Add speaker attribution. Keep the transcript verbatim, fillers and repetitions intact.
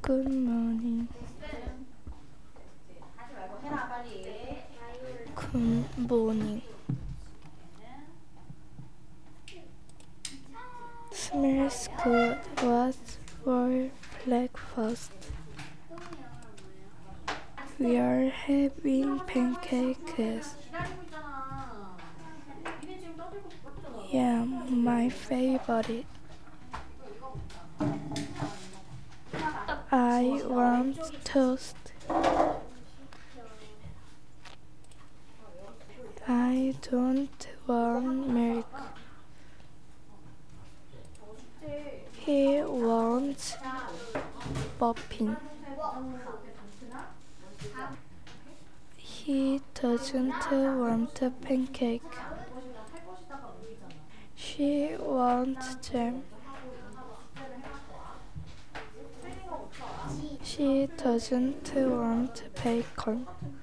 Speaker 1: Good morning. Good morning. Smells good. What's for breakfast? We are having pancakes. Yeah, my favorite. I want toast. I don't want milk. He wants muffin. He doesn't want a pancake. She wants jam. She doesn't want bacon.